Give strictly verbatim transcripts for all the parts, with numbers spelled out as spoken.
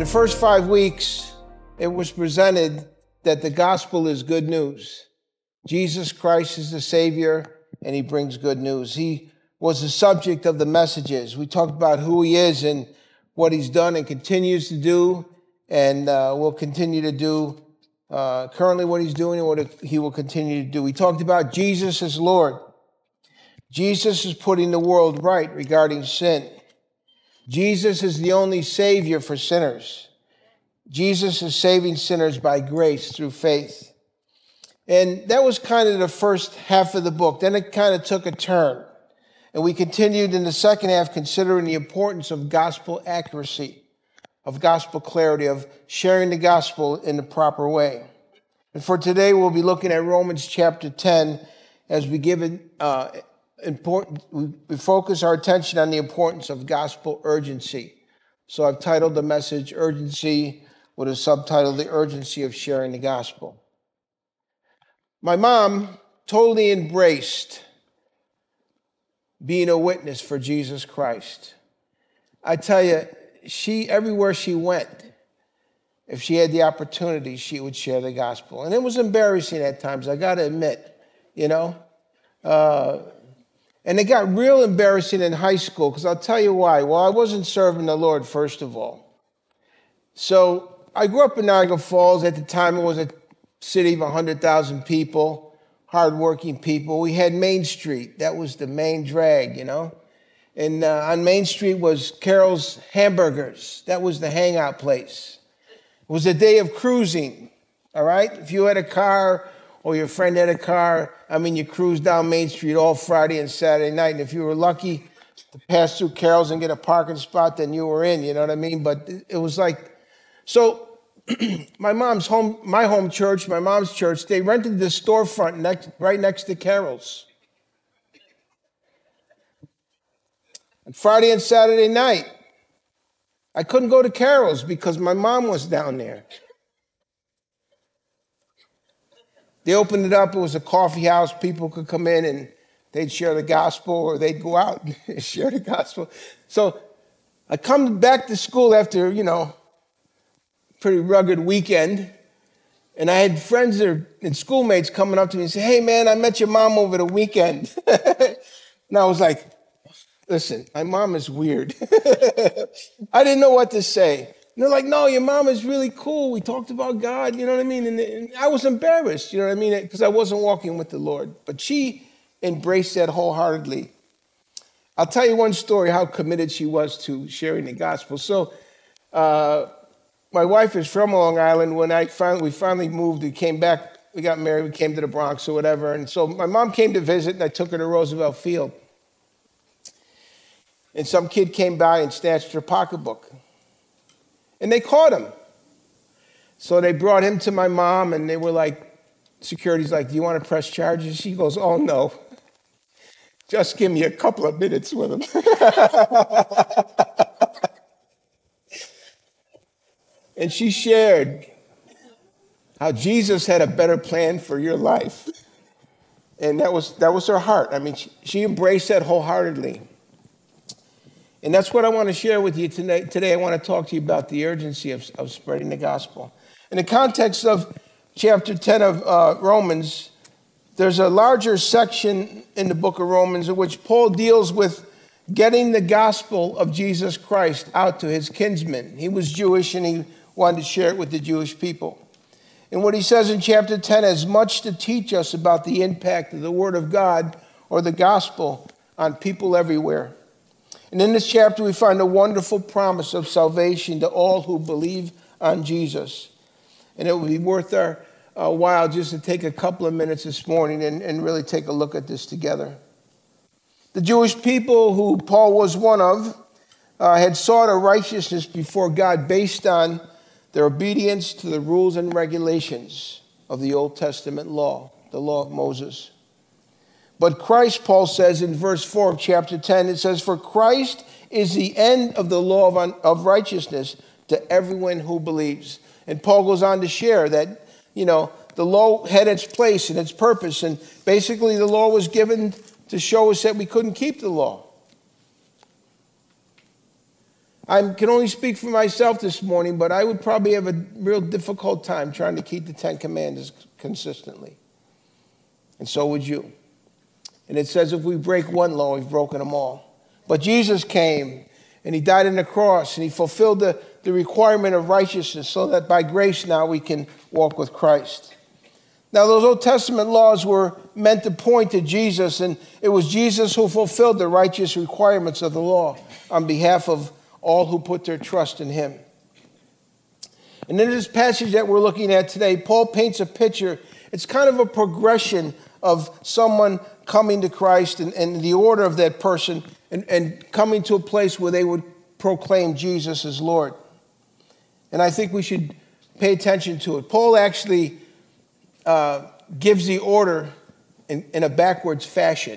the first five weeks, it was presented that the gospel is good news. Jesus Christ is the Savior, and he brings good news. He was the subject of the messages. We talked about who he is and what he's done and continues to do, and uh, will continue to do uh, currently what he's doing and what he will continue to do. We talked about Jesus as Lord. Jesus is putting the world right regarding sin. Jesus is the only Savior for sinners. Jesus is saving sinners by grace through faith. And that was kind of the first half of the book. Then it kind of took a turn. And we continued in the second half considering the importance of gospel accuracy, of gospel clarity, of sharing the gospel in the proper way. And for today, we'll be looking at Romans chapter ten as we give it uh, important. We focus our attention on the importance of gospel urgency. So I've titled the message Urgency with a subtitle, The Urgency of Sharing the Gospel. My mom totally embraced being a witness for Jesus Christ. I tell you, she, everywhere she went, if she had the opportunity, she would share the gospel. And it was embarrassing at times, I got to admit, you know. Uh, and it got real embarrassing in high school, because I'll tell you why. Well, I wasn't serving the Lord, first of all. So I grew up in Niagara Falls. At the time, it was a city of one hundred thousand people, hardworking people. We had Main Street. That was the main drag, you know. And uh, on Main Street was Carol's Hamburgers. That was the hangout place. It was a day of cruising, all right? If you had a car or your friend had a car, I mean, you cruised down Main Street all Friday and Saturday night. And if you were lucky to pass through Carol's and get a parking spot, then you were in, you know what I mean? But it was like, so my mom's home, my home church, my mom's church, they rented this storefront next, right next to Carol's. On Friday and Saturday night, I couldn't go to Carol's because my mom was down there. They opened it up. It was a coffee house. People could come in and they'd share the gospel, or they'd go out and share the gospel. So I come back to school after, you know, pretty rugged weekend, and I had friends or, and schoolmates coming up to me and say, "Hey, man, I met your mom over the weekend." And I was like, listen, my mom is weird. I didn't know what to say. And they're like, "No, your mom is really cool. We talked about God," you know what I mean? And, and I was embarrassed, you know what I mean? Because I wasn't walking with the Lord. But she embraced that wholeheartedly. I'll tell you one story, how committed she was to sharing the gospel. So uh, my wife is from Long Island. When I finally, we finally moved, we came back, we got married, we came to the Bronx or whatever. And so my mom came to visit, and I took her to Roosevelt Field. And some kid came by and snatched her pocketbook. And they caught him. So they brought him to my mom, and they were like, security's like, "Do you want to press charges?" She goes, "Oh, no. Just give me a couple of minutes with him." And she shared how Jesus had a better plan for your life. And that was that was her heart. I mean, she, she embraced that wholeheartedly. And that's what I want to share with you today. Today, I want to talk to you about the urgency of, of spreading the gospel. In the context of chapter ten of uh, Romans, there's a larger section in the book of Romans in which Paul deals with getting the gospel of Jesus Christ out to his kinsmen. He was Jewish, and he wanted to share it with the Jewish people. And what he says in chapter ten has much to teach us about the impact of the word of God or the gospel on people everywhere. And in this chapter, we find a wonderful promise of salvation to all who believe on Jesus. And it will be worth our uh, while just to take a couple of minutes this morning and, and really take a look at this together. The Jewish people, who Paul was one of, uh, had sought a righteousness before God based on their obedience to the rules and regulations of the Old Testament law, the law of Moses. But Christ, Paul says in verse four of chapter ten, it says, "For Christ is the end of the law of, un- of righteousness to everyone who believes." And Paul goes on to share that, you know, the law had its place and its purpose. And basically the law was given to show us that we couldn't keep the law. I can only speak for myself this morning, but I would probably have a real difficult time trying to keep the Ten Commandments consistently. And so would you. And it says if we break one law, we've broken them all. But Jesus came, and he died on the cross, and he fulfilled the, the requirement of righteousness so that by grace now we can walk with Christ. Now, those Old Testament laws were meant to point to Jesus, and it was Jesus who fulfilled the righteous requirements of the law on behalf of all who put their trust in him. And in this passage that we're looking at today, Paul paints a picture. It's kind of a progression of someone coming to Christ and, and the order of that person and, and coming to a place where they would proclaim Jesus as Lord. And I think we should pay attention to it. Paul actually uh, gives the order in, in a backwards fashion.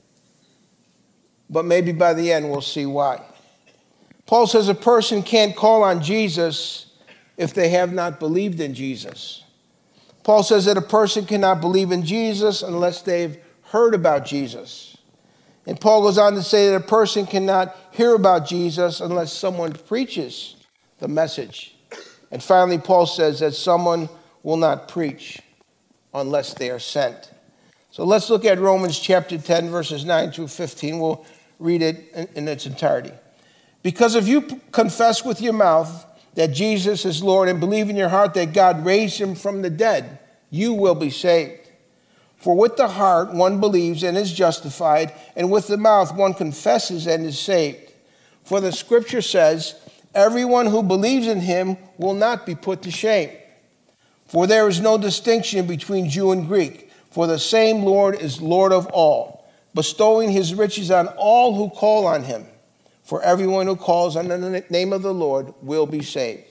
But maybe by the end we'll see why. Paul says a person can't call on Jesus if they have not believed in Jesus. Paul says that a person cannot believe in Jesus unless they've heard about Jesus. And Paul goes on to say that a person cannot hear about Jesus unless someone preaches the message. And finally, Paul says that someone will not preach unless they are sent. So let's look at Romans chapter ten, verses nine through fifteen. We'll read it in, in its entirety. Because if you confess with your mouth that Jesus is Lord and believe in your heart that God raised him from the dead, you will be saved. For with the heart one believes and is justified, and with the mouth one confesses and is saved. For the scripture says, everyone who believes in him will not be put to shame. For there is no distinction between Jew and Greek, for the same Lord is Lord of all, bestowing his riches on all who call on him. For everyone who calls on the name of the Lord will be saved.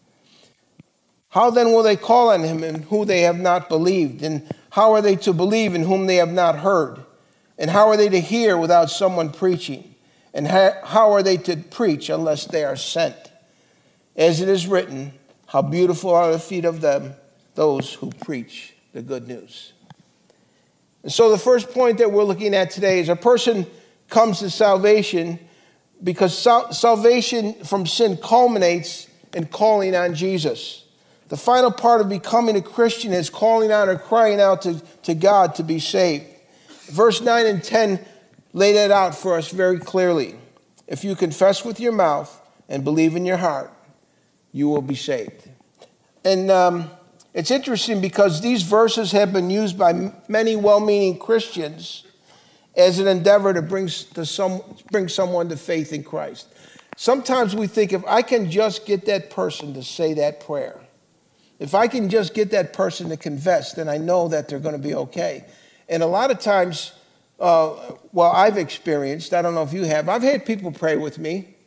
How then will they call on him in whom they have not believed? And how are they to believe in whom they have not heard? And how are they to hear without someone preaching? And how are they to preach unless they are sent? As it is written, how beautiful are the feet of them, those who preach the good news. And so the first point that we're looking at today is a person comes to salvation because sal- salvation from sin culminates in calling on Jesus. The final part of becoming a Christian is calling out or crying out to, to God to be saved. Verse nine and ten lay that out for us very clearly. If you confess with your mouth and believe in your heart, you will be saved. And um, it's interesting because these verses have been used by many well-meaning Christians as an endeavor to bring, to some, bring someone to faith in Christ. Sometimes we think if I can just get that person to say that prayer, if I can just get that person to confess, then I know that they're going to be okay. And a lot of times, uh, well, I've experienced, I don't know if you have, I've had people pray with me,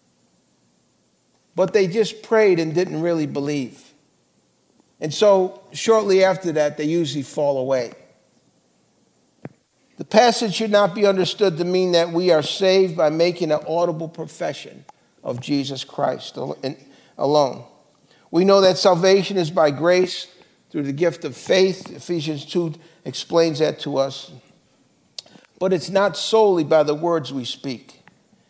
but they just prayed and didn't really believe. And so shortly after that, they usually fall away. The passage should not be understood to mean that we are saved by making an audible profession of Jesus Christ alone. We know that salvation is by grace through the gift of faith. Ephesians two explains that to us. But it's not solely by the words we speak.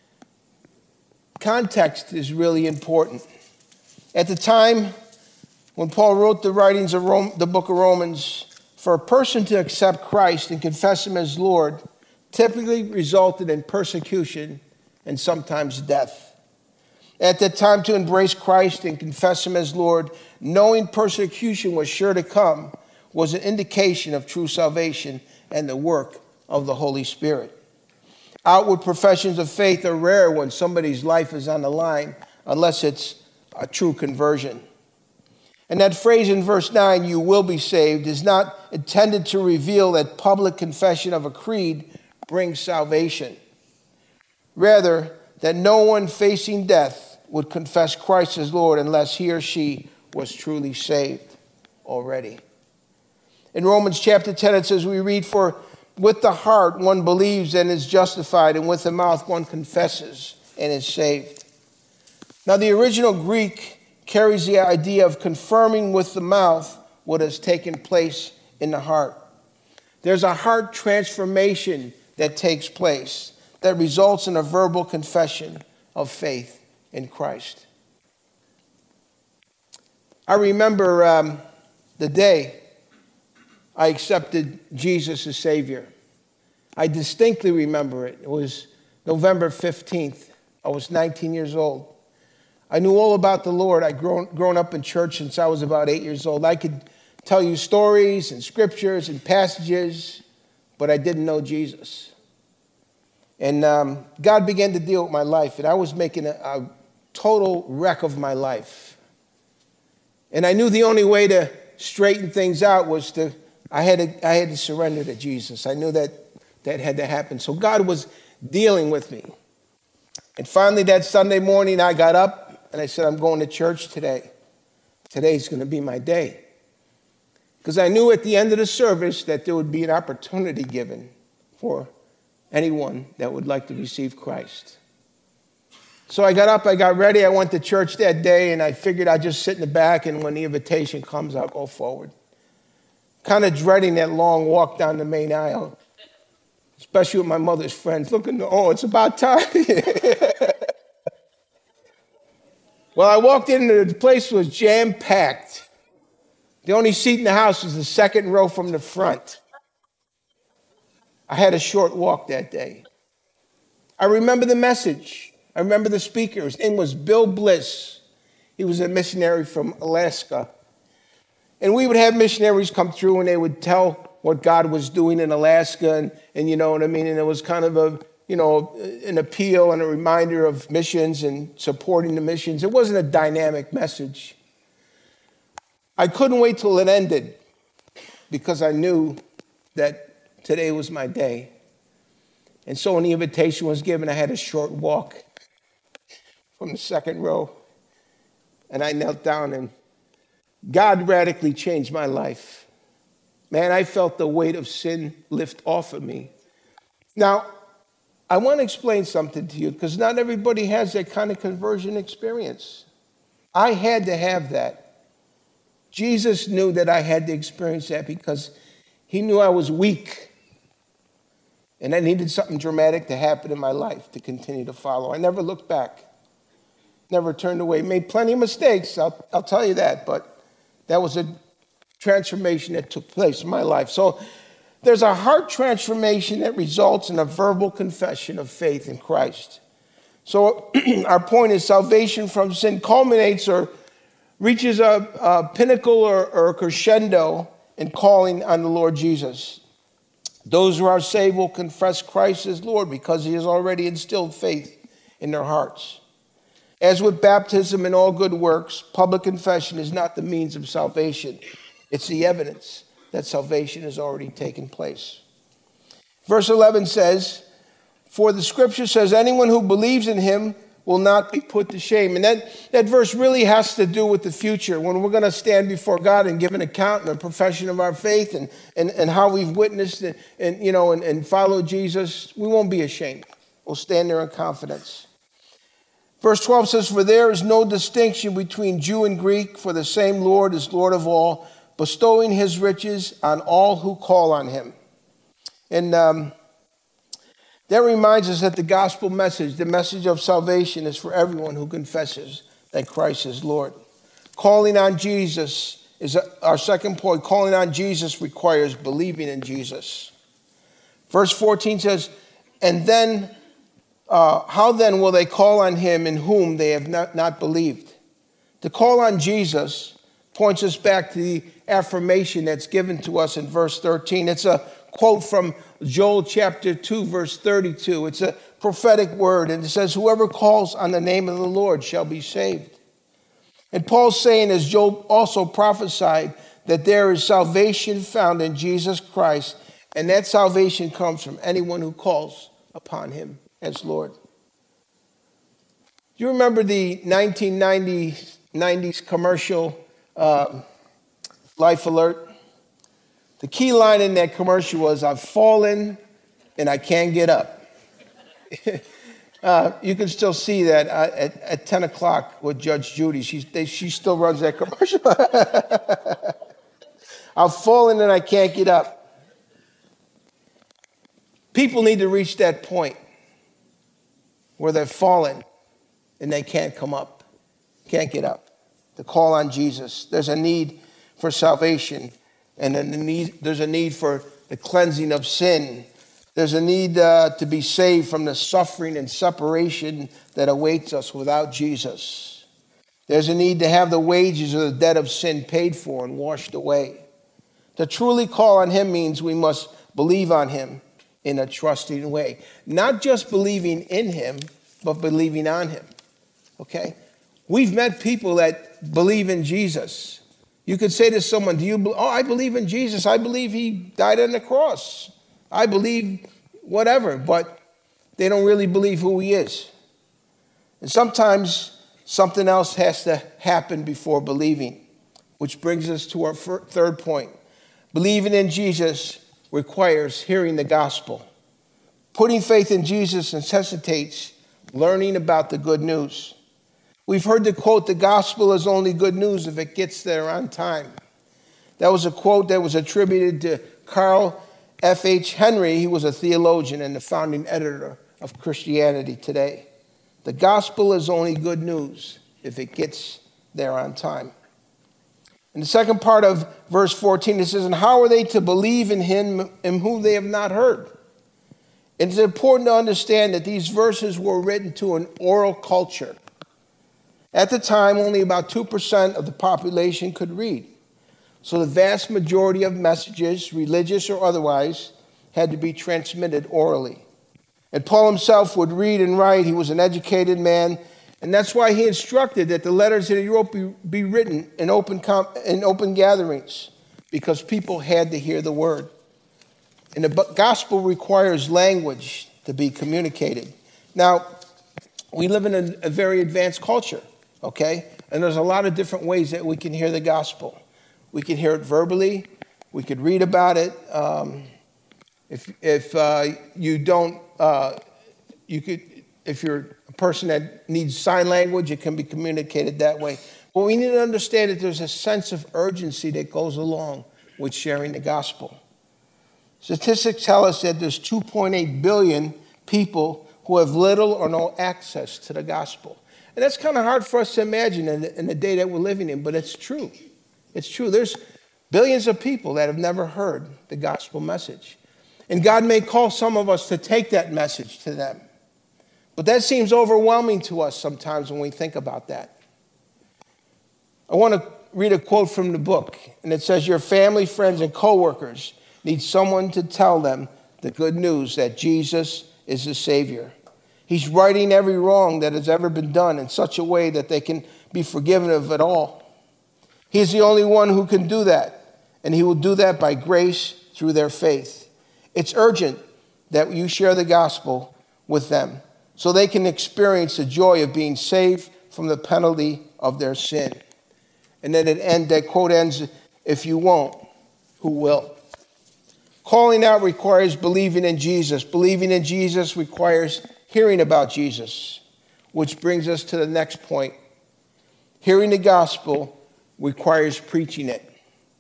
Context is really important. At the time when Paul wrote the writings of Rome, the book of Romans, for a person to accept Christ and confess him as Lord typically resulted in persecution and sometimes death. At that time, to embrace Christ and confess him as Lord, knowing persecution was sure to come, was an indication of true salvation and the work of the Holy Spirit. Outward professions of faith are rare when somebody's life is on the line, unless it's a true conversion. And that phrase in verse nine, you will be saved, is not intended to reveal that public confession of a creed brings salvation. Rather, that no one facing death would confess Christ as Lord unless he or she was truly saved already. In Romans chapter ten, it says, we read, for with the heart one believes and is justified, and with the mouth one confesses and is saved. Now, the original Greek carries the idea of confirming with the mouth what has taken place in the heart. There's a heart transformation that takes place that results in a verbal confession of faith in Christ. I remember um, the day I accepted Jesus as Savior. I distinctly remember it. It was November fifteenth. I was nineteen years old. I knew all about the Lord. I'd grown, grown up in church since I was about eight years old. I could tell you stories and scriptures and passages, but I didn't know Jesus. And um, God began to deal with my life, and I was making a, a total wreck of my life. And I knew the only way to straighten things out was to, I had to, I had to surrender to Jesus. I knew that that had to happen. So God was dealing with me. And finally that Sunday morning I got up and I said, I'm going to church today. Today's going to be my day. Because I knew at the end of the service that there would be an opportunity given for anyone that would like to receive Christ. So I got up, I got ready, I went to church that day, and I figured I'd just sit in the back, and when the invitation comes, I'll go forward. Kind of dreading that long walk down the main aisle, especially with my mother's friends, looking, oh, it's about time. Well, I walked in, and the place was jam-packed. The only seat in the house was the second row from the front. I had a short walk that day. I remember the message. I remember the speaker. His name was Bill Bliss. He was a missionary from Alaska. And we would have missionaries come through and they would tell what God was doing in Alaska. And, and you know what I mean? And it was kind of a, you know, an appeal and a reminder of missions and supporting the missions. It wasn't a dynamic message. I couldn't wait till it ended because I knew that today was my day. And so when the invitation was given, I had a short walk from the second row. And I knelt down and God radically changed my life. Man, I felt the weight of sin lift off of me. Now, I want to explain something to you because not everybody has that kind of conversion experience. I had to have that. Jesus knew that I had to experience that because he knew I was weak. And I needed something dramatic to happen in my life to continue to follow. I never looked back. Never turned away. Made plenty of mistakes, I'll, I'll tell you that. But that was a transformation that took place in my life. So there's a heart transformation that results in a verbal confession of faith in Christ. So our point is salvation from sin culminates or reaches a, a pinnacle or, or a crescendo in calling on the Lord Jesus. Those who are saved will confess Christ as Lord because he has already instilled faith in their hearts. As with baptism and all good works, public confession is not the means of salvation. It's the evidence that salvation has already taken place. Verse eleven says, for the scripture says, anyone who believes in him will not be put to shame. And that, that verse really has to do with the future, when we're going to stand before God and give an account and a profession of our faith and, and, and how we've witnessed and, and, you know, and, and followed Jesus. We won't be ashamed. We'll stand there in confidence. Verse twelve says, for there is no distinction between Jew and Greek, for the same Lord is Lord of all, bestowing his riches on all who call on him. And um, that reminds us that the gospel message, the message of salvation, is for everyone who confesses that Christ is Lord. Calling on Jesus is our second point. Calling on Jesus requires believing in Jesus. Verse fourteen says, and then, uh, how then will they call on him in whom they have not, not believed? To call on Jesus points us back to the affirmation that's given to us in verse thirteen. It's a quote from Joel chapter two, verse thirty-two. It's a prophetic word, and it says, whoever calls on the name of the Lord shall be saved. And Paul's saying, as Joel also prophesied, that there is salvation found in Jesus Christ, and that salvation comes from anyone who calls upon him as Lord. Do you remember the nineteen nineties commercial, uh, Life Alert? The key line in that commercial was, I've fallen and I can't get up. uh, you can still see that uh, at, at ten o'clock with Judge Judy. She, they, she still runs that commercial. I've fallen and I can't get up. People need to reach that point where they're fallen and they can't come up, can't get up. To call on Jesus. There's a need for salvation, and a need, there's a need for the cleansing of sin. There's a need uh, to be saved from the suffering and separation that awaits us without Jesus. There's a need to have the wages of the debt of sin paid for and washed away. To truly call on him means we must believe on him in a trusting way. Not just believing in him, but believing on him. Okay? We've met people that believe in Jesus. You could say to someone, do you, oh, I believe in Jesus. I believe he died on the cross. I believe whatever, but they don't really believe who he is. And sometimes something else has to happen before believing, which brings us to our third point. Believing in Jesus requires hearing the gospel. Putting faith in Jesus necessitates learning about the good news. We've heard the quote, the gospel is only good news if it gets there on time. That was a quote that was attributed to Carl F H Henry. He was a theologian and the founding editor of Christianity Today. The gospel is only good news if it gets there on time. In the second part of verse fourteen, it says, and how are they to believe in him in whom they have not heard? It's important to understand that these verses were written to an oral culture. At the time, only about two percent of the population could read. So the vast majority of messages, religious or otherwise, had to be transmitted orally. And Paul himself would read and write. He was an educated man. And that's why he instructed that the letters that he wrote be, be written in open, com- in open gatherings, because people had to hear the word. And the gospel requires language to be communicated. Now, we live in a, a very advanced culture. Okay? And there's a lot of different ways that we can hear the gospel. We can hear it verbally. We could read about it. Um, if if uh, you don't, uh, you could, if you're a person that needs sign language, it can be communicated that way. But we need to understand that there's a sense of urgency that goes along with sharing the gospel. Statistics tell us that there's two point eight billion people who have little or no access to the gospel. And that's kind of hard for us to imagine in the, in the day that we're living in, but it's true. It's true. There's billions of people that have never heard the gospel message. And God may call some of us to take that message to them. But that seems overwhelming to us sometimes when we think about that. I want to read a quote from the book, and it says, your family, friends, and coworkers need someone to tell them the good news that Jesus is the Savior. He's righting every wrong that has ever been done in such a way that they can be forgiven of it all. He's the only one who can do that, and he will do that by grace through their faith. It's urgent that you share the gospel with them so they can experience the joy of being saved from the penalty of their sin. And then it end, that quote ends, if you won't, who will? Calling out requires believing in Jesus. Believing in Jesus requires hearing about Jesus, which brings us to the next point. Hearing the gospel requires preaching it.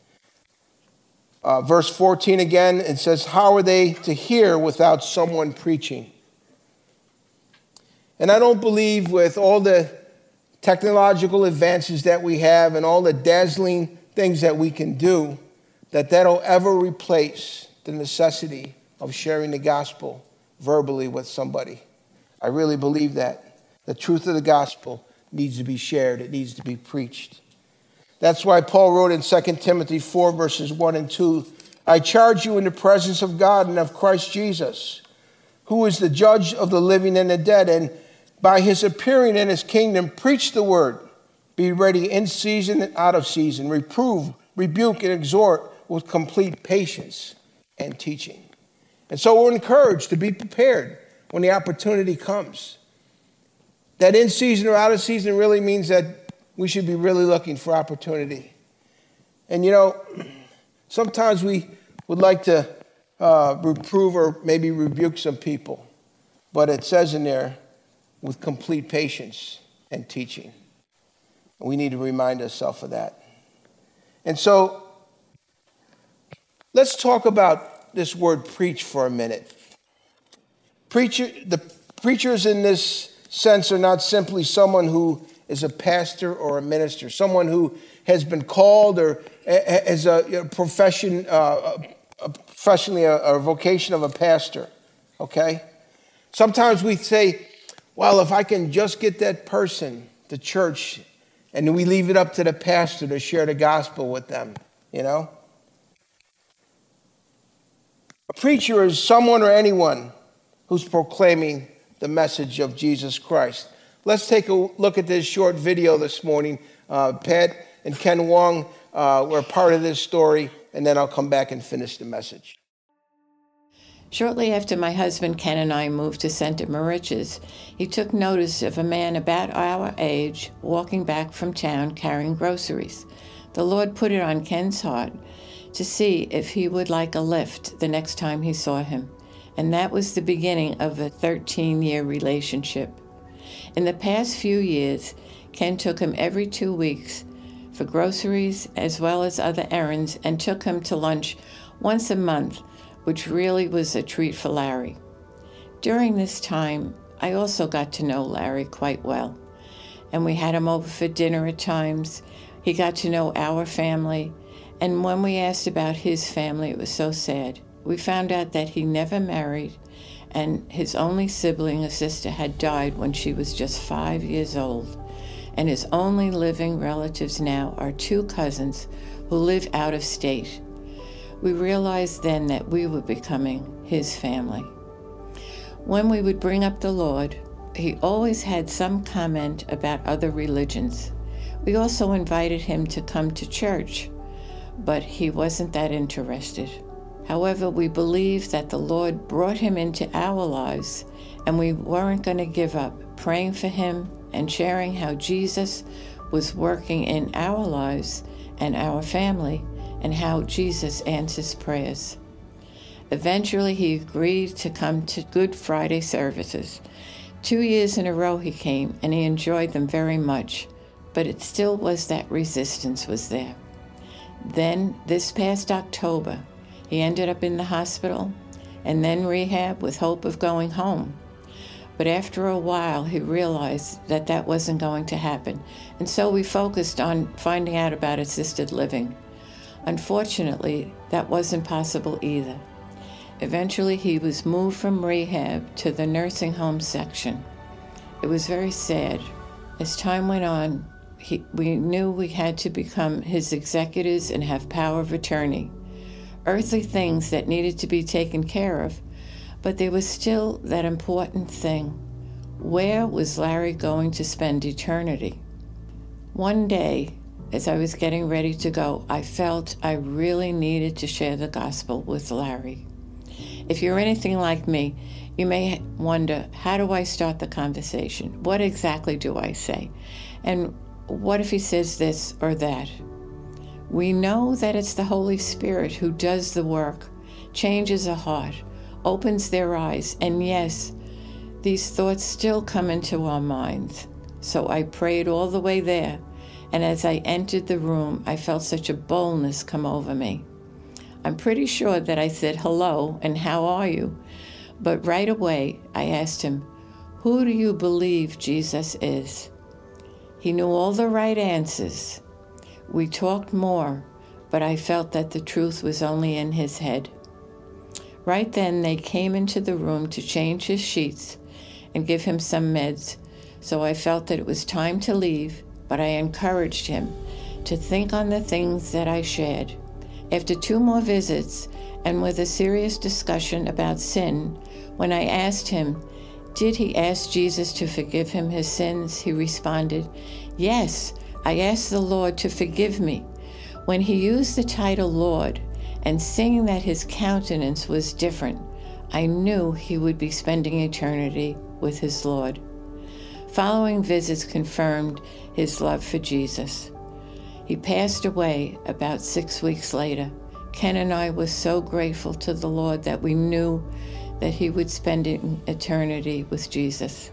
Uh, verse fourteen again, it says, how are they to hear without someone preaching? And I don't believe with all the technological advances that we have and all the dazzling things that we can do, that that'll ever replace the necessity of sharing the gospel verbally with somebody. I really believe that. The truth of the gospel needs to be shared. It needs to be preached. That's why Paul wrote in Second Timothy four, verses one and two, I charge you in the presence of God and of Christ Jesus, who is the judge of the living and the dead, and by his appearing in his kingdom, preach the word. Be ready in season and out of season. Reprove, rebuke, and exhort with complete patience and teaching. And so we're encouraged to be prepared when the opportunity comes. That in season or out of season really means that we should be really looking for opportunity. And you know, sometimes we would like to uh, reprove or maybe rebuke some people, but it says in there, with complete patience and teaching. We need to remind ourselves of that. And so, let's talk about this word preach for a minute. Preacher, the preachers in this sense are not simply someone who is a pastor or a minister, someone who has been called or as a profession, uh, professionally a, a vocation of a pastor, okay? Sometimes we say, well, if I can just get that person to church, and we leave it up to the pastor to share the gospel with them, you know? A preacher is someone or anyone who's proclaiming the message of Jesus Christ. Let's take a look at this short video this morning. Uh, Pat and Ken Wong uh, were part of this story, and then I'll come back and finish the message. Shortly after my husband Ken and I moved to Center Moriches, he took notice of a man about our age walking back from town carrying groceries. The Lord put it on Ken's heart to see if he would like a lift the next time he saw him. And that was the beginning of a thirteen-year relationship. In the past few years, Ken took him every two weeks for groceries as well as other errands and took him to lunch once a month, which really was a treat for Larry. During this time, I also got to know Larry quite well, and we had him over for dinner at times. He got to know our family, and when we asked about his family, it was so sad. We found out that he never married, and his only sibling, a sister, had died when she was just five years old, and his only living relatives now are two cousins who live out of state. We realized then that we were becoming his family. When we would bring up the Lord, he always had some comment about other religions. We also invited him to come to church, but he wasn't that interested. However, we believed that the Lord brought him into our lives, and we weren't going to give up praying for him and sharing how Jesus was working in our lives and our family, and how Jesus answers prayers. Eventually, he agreed to come to Good Friday services. Two years in a row he came, and he enjoyed them very much, but it still was that resistance was there. Then, this past October, he ended up in the hospital, and then rehab with hope of going home. But after a while, he realized that that wasn't going to happen, and so we focused on finding out about assisted living. Unfortunately, that wasn't possible either. Eventually, he was moved from rehab to the nursing home section. It was very sad. As time went on, he, we knew we had to become his executors and have power of attorney. Earthly things that needed to be taken care of, but there was still that important thing. Where was Larry going to spend eternity? One day, as I was getting ready to go, I felt I really needed to share the gospel with Larry. If you're anything like me, you may wonder, how do I start the conversation? What exactly do I say? And what if he says this or that? We know that it's the Holy Spirit who does the work, changes a heart, opens their eyes, and yes, these thoughts still come into our minds. So I prayed all the way there. And as I entered the room, I felt such a boldness come over me. I'm pretty sure that I said hello and how are you? But right away, I asked him, who do you believe Jesus is? He knew all the right answers. We talked more, but I felt that the truth was only in his head. Right then, they came into the room to change his sheets and give him some meds, so I felt that it was time to leave. But I encouraged him to think on the things that I shared. After two more visits, and with a serious discussion about sin, when I asked him, did he ask Jesus to forgive him his sins, he responded, yes, I asked the Lord to forgive me. When he used the title Lord, and seeing that his countenance was different, I knew he would be spending eternity with his Lord. Following visits confirmed his love for Jesus. He passed away about six weeks later. Ken and I were so grateful to the Lord that we knew that he would spend eternity with Jesus.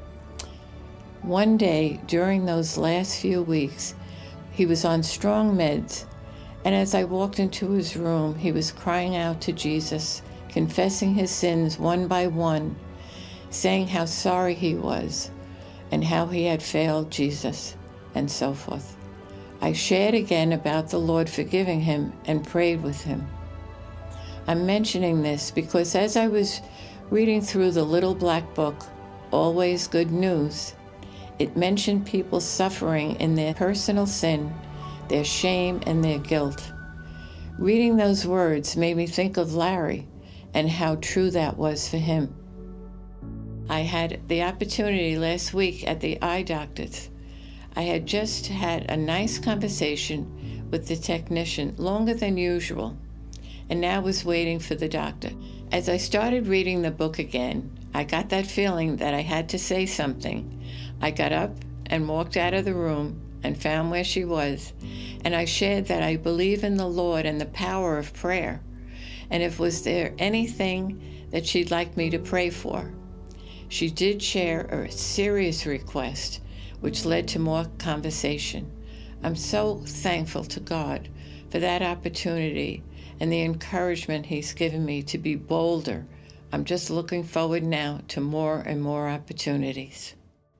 One day, during those last few weeks, he was on strong meds, and as I walked into his room, he was crying out to Jesus, confessing his sins one by one, saying how sorry he was, and how he had failed Jesus, and so forth. I shared again about the Lord forgiving him and prayed with him. I'm mentioning this because as I was reading through the little black book, Always Good News, it mentioned people suffering in their personal sin, their shame, and their guilt. Reading those words made me think of Larry and how true that was for him. I had the opportunity last week at the eye doctor's. I had just had a nice conversation with the technician, longer than usual, and now was waiting for the doctor. As I started reading the book again, I got that feeling that I had to say something. I got up and walked out of the room and found where she was, and I shared that I believe in the Lord and the power of prayer, and if was there anything that she'd like me to pray for. She did share a serious request, which led to more conversation. I'm so thankful to God for that opportunity and the encouragement he's given me to be bolder. I'm just looking forward now to more and more opportunities.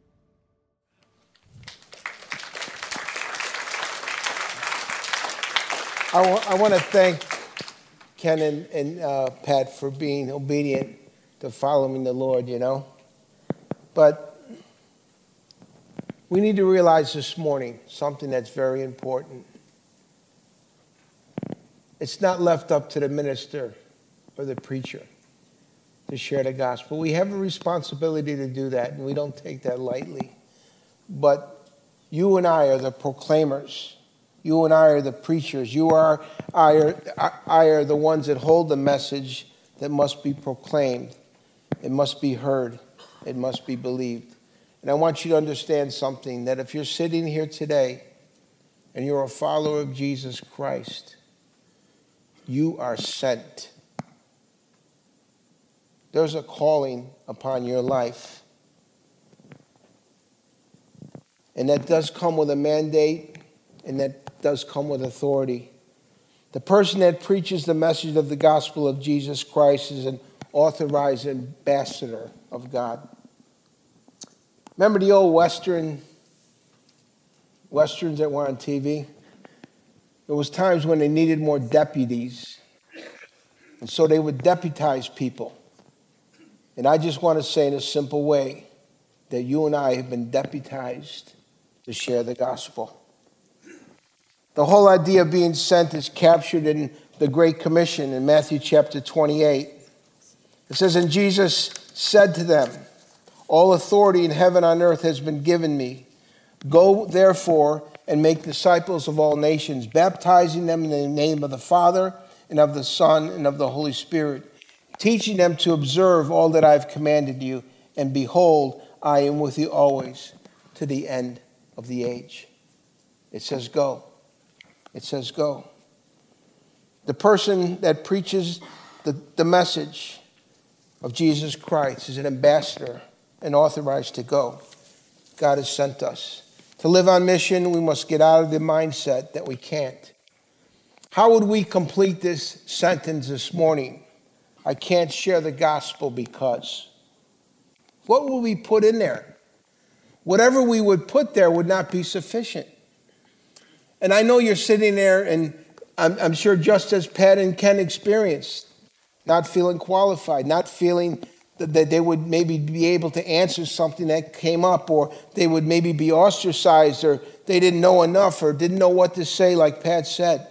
I, w- I want to thank Ken and, and uh, Pat for being obedient to following the Lord, you know. But we need to realize this morning something that's very important. It's not left up to the minister or the preacher to share the gospel. We have a responsibility to do that, and we don't take that lightly. But you and I are the proclaimers. You and I are the preachers. You are, I are, I are the ones that hold the message that must be proclaimed. It must be heard. It must be believed. And I want you to understand something, that if you're sitting here today and you're a follower of Jesus Christ, you are sent. There's a calling upon your life. And that does come with a mandate, and that does come with authority. The person that preaches the message of the gospel of Jesus Christ is an authorized ambassador of God. Remember the old Western, Westerns that were on T V? There was times when they needed more deputies. And so they would deputize people. And I just want to say in a simple way that you and I have been deputized to share the gospel. The whole idea of being sent is captured in the Great Commission in Matthew chapter twenty-eight. It says, "And Jesus said to them, all authority in heaven and on earth has been given me. Go, therefore, and make disciples of all nations, baptizing them in the name of the Father and of the Son and of the Holy Spirit, teaching them to observe all that I have commanded you. And behold, I am with you always to the end of the age." It says go. It says go. The person that preaches the, the message of Jesus Christ is an ambassador and authorized to go. God has sent us. To live on mission, we must get out of the mindset that we can't. How would we complete this sentence this morning? I can't share the gospel because. What will we put in there? Whatever we would put there would not be sufficient. And I know you're sitting there, and I'm, I'm sure just as Pat and Ken experienced, not feeling qualified, not feeling that they would maybe be able to answer something that came up, or they would maybe be ostracized, or they didn't know enough, or didn't know what to say, like Pat said.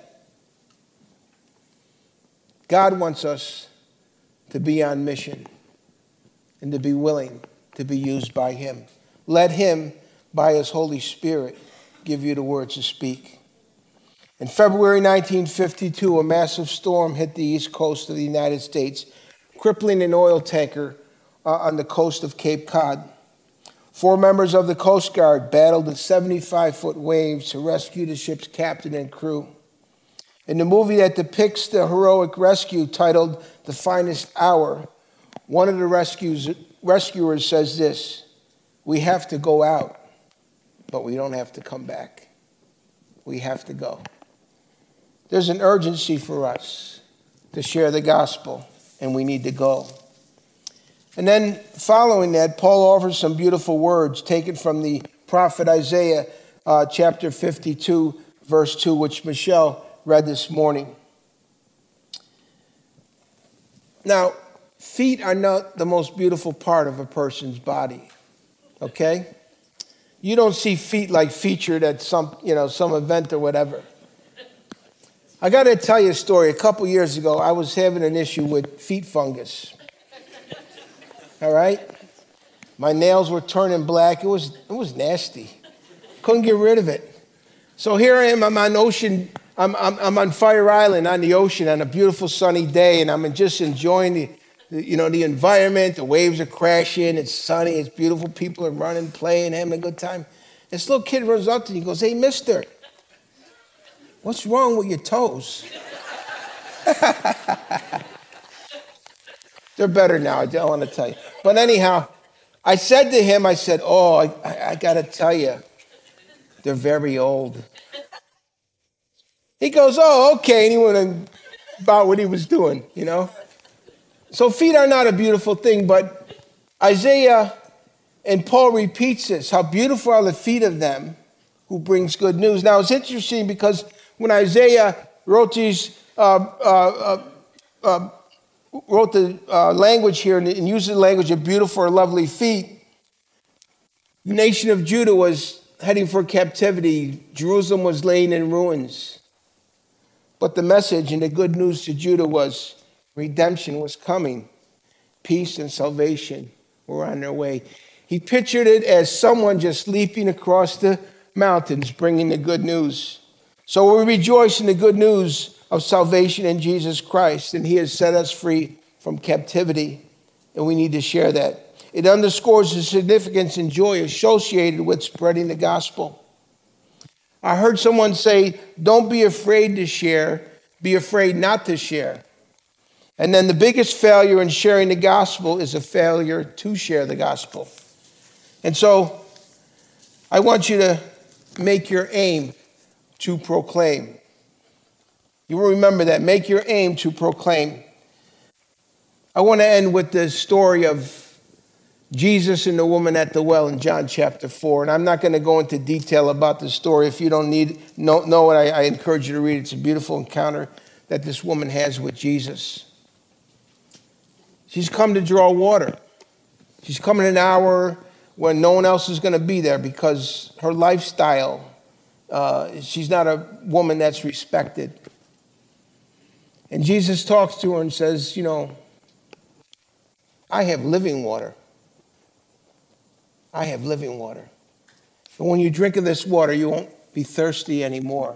God wants us to be on mission and to be willing to be used by him. Let him, by his Holy Spirit, give you the words to speak. In February nineteen fifty-two, a massive storm hit the east coast of the United States, crippling an oil tanker uh, on the coast of Cape Cod. Four members of the Coast Guard battled the seventy-five foot waves to rescue the ship's captain and crew. In the movie that depicts the heroic rescue, titled The Finest Hour, one of the rescues, rescuers says this: "We have to go out, but we don't have to come back. We have to go." There's an urgency for us to share the gospel, and we need to go. And then following that, Paul offers some beautiful words taken from the prophet Isaiah, uh, chapter fifty-two, verse two, which Michelle read this morning. Now, feet are not the most beautiful part of a person's body, okay? You don't see feet like featured at some, you know, some event or whatever. I got to tell you a story. A couple years ago, I was having an issue with feet fungus. All right? My nails were turning black. It was, it was nasty. Couldn't get rid of it. So here I am. I'm on ocean. I'm, I'm, I'm on Fire Island on the ocean on a beautiful sunny day, and I'm just enjoying the, the, you know, the environment. The waves are crashing. It's sunny. It's beautiful. People are running, playing, having a good time. This little kid runs up to me and goes, "Hey, mister, what's wrong with your toes?" They're better now, I don't want to tell you. But anyhow, I said to him, I said, "Oh, I, I, I got to tell you, they're very old." He goes, "Oh, okay." And he went about what he was doing, you know. So feet are not a beautiful thing, but Isaiah and Paul repeats this. How beautiful are the feet of them who brings good news. Now, it's interesting because when Isaiah wrote these, uh, uh, uh, uh, wrote the uh, language here and, and used the language of beautiful or lovely feet, the nation of Judah was heading for captivity. Jerusalem was laying in ruins. But the message and the good news to Judah was redemption was coming. Peace and salvation were on their way. He pictured it as someone just leaping across the mountains, bringing the good news. So we rejoice in the good news of salvation in Jesus Christ, and he has set us free from captivity, and we need to share that. It underscores the significance and joy associated with spreading the gospel. I heard someone say, "Don't be afraid to share, be afraid not to share." And then the biggest failure in sharing the gospel is a failure to share the gospel. And so I want you to make your aim to proclaim. You will remember that. Make your aim to proclaim. I want to end with the story of Jesus and the woman at the well in John chapter four. And I'm not going to go into detail about the story. If you don't need know, know it, I, I encourage you to read it. It's a beautiful encounter that this woman has with Jesus. She's come to draw water. She's come in an hour when no one else is going to be there because her lifestyle, uh, she's not a woman that's respected. And Jesus talks to her and says, you know, I have living water. I have living water. And when you drink of this water, you won't be thirsty anymore.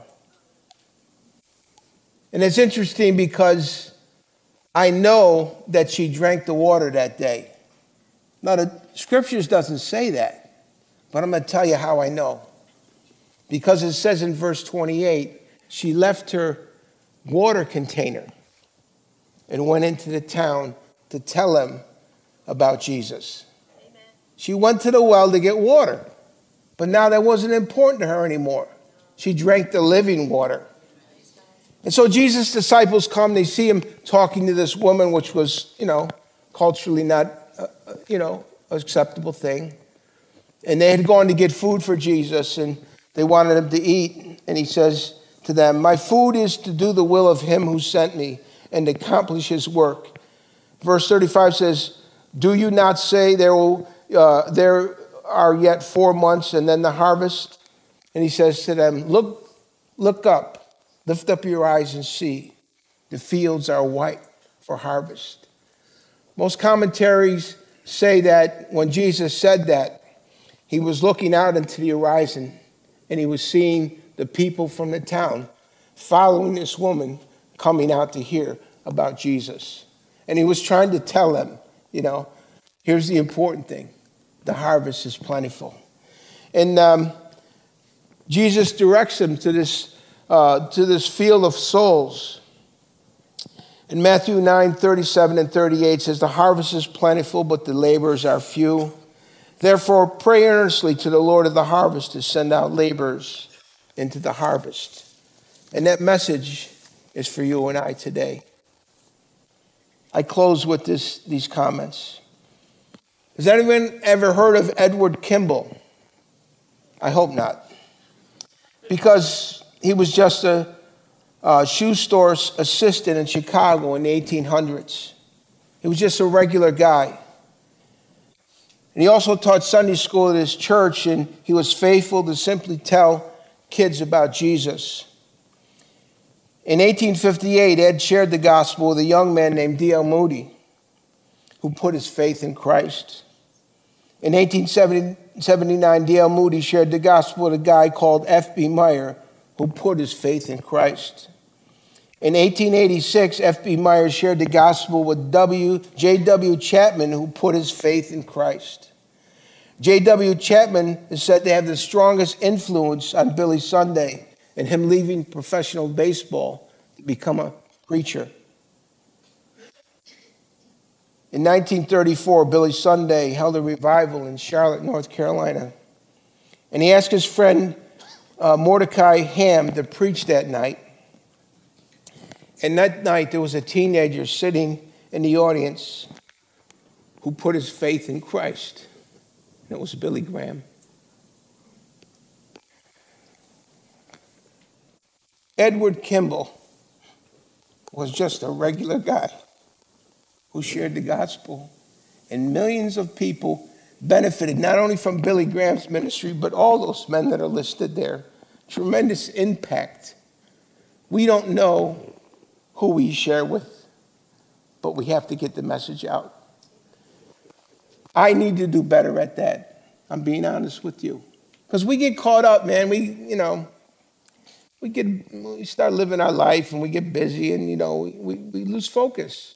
And it's interesting because I know that she drank the water that day. Now, the scriptures doesn't say that, but I'm going to tell you how I know. Because it says in verse twenty-eight, she left her water container and went into the town to tell them about Jesus. Amen. She went to the well to get water, but now that wasn't important to her anymore. She drank the living water. And so Jesus' disciples come, they see him talking to this woman, which was, you know, culturally not, uh, you know, acceptable thing. And they had gone to get food for Jesus, and they wanted him to eat. And he says to them, "My food is to do the will of him who sent me and to accomplish his work." Verse thirty-five says, "Do you not say there will uh, there are yet four months and then the harvest?" And he says to them, "Look, look up. Lift up your eyes and see. The fields are white for harvest." Most commentaries say that when Jesus said that, he was looking out into the horizon and he was seeing the people from the town following this woman coming out to hear about Jesus. And he was trying to tell them, you know, here's the important thing. The harvest is plentiful. And um, Jesus directs them to this Uh, to this field of souls. In Matthew nine, thirty-seven and thirty-eight says, "The harvest is plentiful, but the laborers are few. Therefore, pray earnestly to the Lord of the harvest to send out laborers into the harvest." And that message is for you and I today. I close with this, these comments. Has anyone ever heard of Edward Kimball? I hope not. Because he was just a, a shoe store assistant in Chicago in the eighteen hundreds. He was just a regular guy. And he also taught Sunday school at his church, and he was faithful to simply tell kids about Jesus. In eighteen fifty-eight, Ed shared the gospel with a young man named D L Moody, who put his faith in Christ. In eighteen seventy-nine, D L Moody shared the gospel with a guy called F B Meyer, who put his faith in Christ. In eighteen eighty-six, F B Meyer shared the gospel with W. J W Chapman, who put his faith in Christ. J W Chapman is said to have the strongest influence on Billy Sunday and him leaving professional baseball to become a preacher. In nineteen thirty-four, Billy Sunday held a revival in Charlotte, North Carolina. And he asked his friend uh, Mordecai Ham to preach that night. And that night, there was a teenager sitting in the audience who put his faith in Christ. And it was Billy Graham. Edward Kimball was just a regular guy who shared the gospel, and millions of people benefited not only from Billy Graham's ministry, but all those men that are listed there. Tremendous impact. We don't know who we share with, but we have to get the message out. I need to do better at that. I'm being honest with you. Because we get caught up, man. We, you know, we get, we start living our life and we get busy and, you know, we, we lose focus.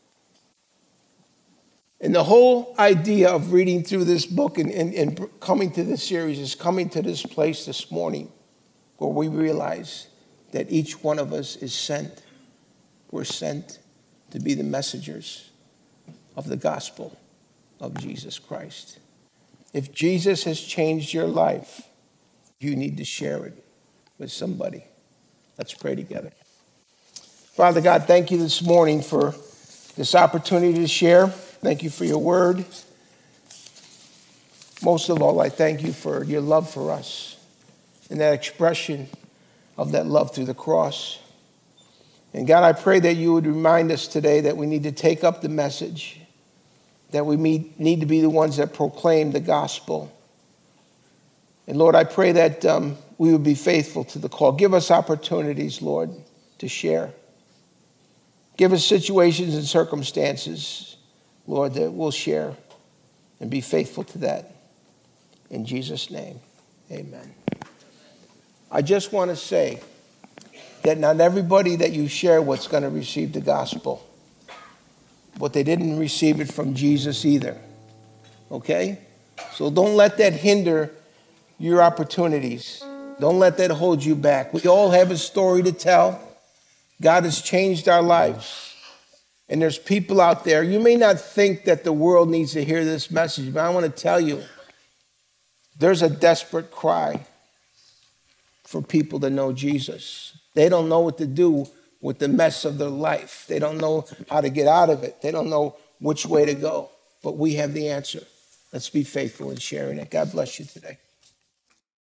And the whole idea of reading through this book and, and, and coming to this series is coming to this place this morning where we realize that each one of us is sent. We're sent to be the messengers of the gospel of Jesus Christ. If Jesus has changed your life, you need to share it with somebody. Let's pray together. Father God, thank you this morning for this opportunity to share. Thank you for your word. Most of all, I thank you for your love for us and that expression of that love through the cross. And God, I pray that you would remind us today that we need to take up the message, that we need to be the ones that proclaim the gospel. And Lord, I pray that um, we would be faithful to the call. Give us opportunities, Lord, to share. Give us situations and circumstances, Lord, that we'll share and be faithful to that. In Jesus' name, amen. I just want to say that not everybody that you share with is going to receive the gospel. But they didn't receive it from Jesus either. Okay? So don't let that hinder your opportunities. Don't let that hold you back. We all have a story to tell. God has changed our lives. And there's people out there. You may not think that the world needs to hear this message, but I want to tell you, there's a desperate cry for people to know Jesus. They don't know what to do with the mess of their life. They don't know how to get out of it. They don't know which way to go. But we have the answer. Let's be faithful in sharing it. God bless you today.